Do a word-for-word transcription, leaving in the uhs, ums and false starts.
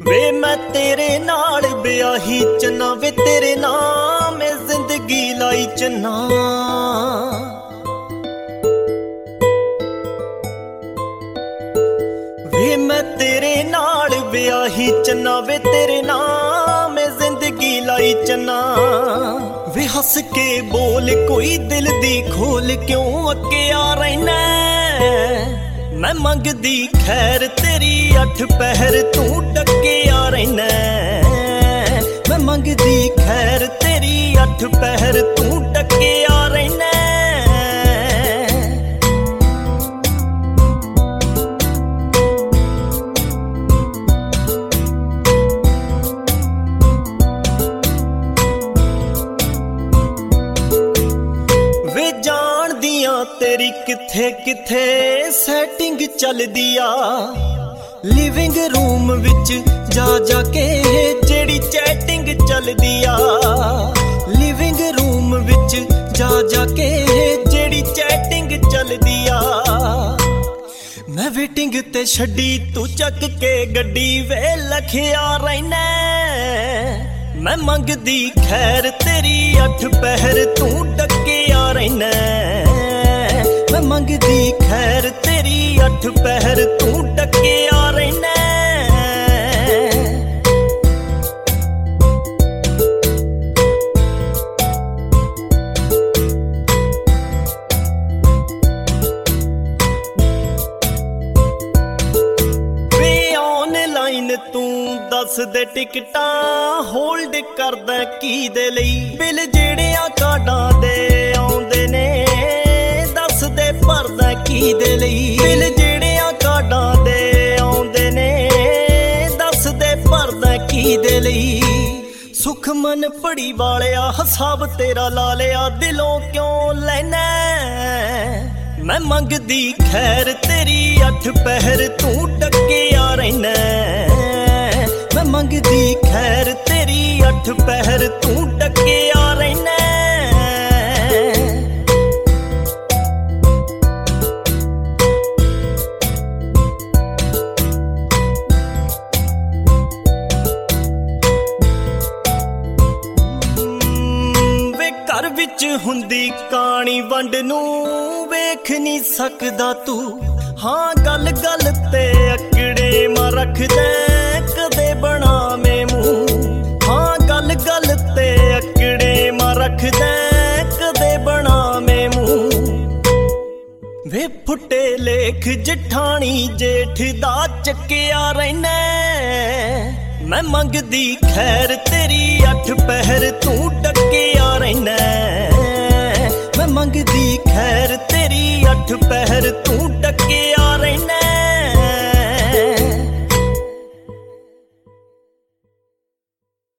ਵੇ ਮੈਂ ਤੇਰੇ ਨਾਲ ਵਿਆਹੀ ਚੰਨਾ ਵੇ ਤੇਰੇ ਨਾਮ ਮੈਂ ਜ਼ਿੰਦਗੀ ਲਾਈ ਚੰਨਾ। ਵੇ ਮੈਂ ਤੇਰੇ ਨਾਲ ਵਿਆਹੀ ਚੰਨਾ ਵੇ ਤੇਰੇ ਨਾਮ ਮੈਂ ਜ਼ਿੰਦਗੀ ਲਾਈ ਚੰਨਾ। ਵੇ ਹੱਸ ਕੇ ਬੋਲ ਕੋਈ ਦਿਲ ਦੀ ਖੋਲ ਕਿਉਂ ਅੱਕਿਆ ਰਹਿਣਾ। ਮੈਂ ਮੰਗਦੀ ਖੈਰ ਤੇਰੀ ਅੱਠ ਪਹਿਰ ਤੂੰ ਡੱਕਿਆ ਰਹਿਣਾ। ਮੈਂ ਮੰਗਦੀ ਖੈਰ ਤੇਰੀ ਅੱਠ ਪਹਿਰ ਤੂੰ ਡੱਕਿਆ ਰਹਿਣਾ। ਵੇ ਜਾਣਦੀਆਂ ਤੇਰੀ ਕਿੱਥੇ ਕਿੱਥੇ ਸੈਟਿੰਗ ਚੱਲਦੀ ਆ। ਲਿਵਿੰਗ ਰੂਮ ਵਿੱਚ ਜਾ ਜਾ ਕੇ ਜਿਹੜੀ ਚੈਟਿੰਗ ਚੱਲਦੀ ਆ। ਲਿਵਿੰਗ ਰੂਮ ਵਿੱਚ ਜਾ ਜਾ ਕੇ ਜਿਹੜੀ ਚੈਟਿੰਗ ਚੱਲਦੀ ਆ। ਮੈਂ ਵੇਟਿੰਗ ਤੇ ਛੱਡੀ ਤੂੰ ਚੱਕ ਕੇ ਗੱਡੀ ਵੇ ਲਖਿਆ ਰਹਿਣਾ। ਮੈਂ ਮੰਗਦੀ ਖੈਰ ਤੇਰੀ ਅੱਠ ਪਹਿਰ ਤੂੰ ਡੱਕਿਆ ਰਹਿਣਾ। ਮੈਂ ਮੰਗਦੀ ਖੈਰ ਤੇਰੀ ਅੱਠ ਪਹਿਰ ਤੂੰ ਡੱਕਿਆ ਰਹਿਣਾ। ਵੇ ਆਨਲਾਈਨ ਤੂੰ ਦੱਸ ਦੇ ਟਿਕਟਾਂ ਹੋਲਡ ਕਰਦਾ ਕੀ ਦੇ ਲਈ। ਬਿੱਲ ਜਿਹੜਿਆਂ ਕਾਰਡਾਂ ਦੇ ਆਉਂਦੇ ਨੇ ਦੱਸ ਦੇ ਭਰਦਾ ਕੀ ਦੇ ਲਈ। ਬਿੱਲ ਜਿਹੜਿਆਂ ਕਾਰਡਾਂ ਦੇ ਆਉਂਦੇ ਨੇ ਦੱਸ ਦੇ ਭਰਦਾ ਕੀ ਦੇ ਲਈ। ਸੁਖਮਨ ਪੜੀ ਵਾਲਿਆ ਹਿਸਾਬ ਤੇਰਾ ਲਾ ਲਿਆ ਦਿਲੋਂ ਕਿਉਂ ਲੈਣਾ। ਮੈਂ ਮੰਗਦੀ ਖੈਰ ਤੇਰੀ ਅੱਠ ਪਹਿਰ ਤੂੰ ਡੱਕਿਆ ਰਹਿਣਾ। ਮੈਂ ਮੰਗਦੀ ਖੈਰ ਤੇਰੀ ਅੱਠ ਪਹਿਰ ਤੂੰ ਡੱਕਿਆ ਰਹਿਣਾ। ਵੇ ਘਰ ਵਿੱਚ ਹੁੰਦੀ ਕਹਾਣੀ ਵੰਡ ਨੂੰ ਵੇਖ ਨਹੀਂ ਸਕਦਾ ਤੂੰ। ਹਾਂ ਗੱਲ ਗੱਲ ਤੇ ਅਕੜੇ ਮਾਂ ਰੱਖਦਾ ਕਦੇ ਬਣਾਵੇਂ ਮੂੰਹ। ਹਾਂ ਗੱਲ ਗੱਲ ਤੇ ਅਕੜੇ ਮਾਂ ਰੱਖਦਾ ਕਦੇ ਬਣਾਵੇਂ ਮੂੰਹ। ਵੇ ਫੁੱਟੇ ਲੇਖ ਜਠਾਣੀ ਜੇਠ ਦਾ ਚੱਕਿਆ ਰਹਿਣਾ। ਮੈਂ ਮੰਗਦੀ ਖੈਰ ਤੇਰੀ ਅੱਠ ਪਹਿਰ ਤੂੰ ਡੱਕਿਆ ਰਹਿਣਾ। ਮੈਂ ਮੰਗਦੀ ਖੈਰ ਤੇਰੀ ਅੱਠ ਪਹਿਰ ਤੂੰ ਡੱਕਿਆ ਰਹਿਣਾ।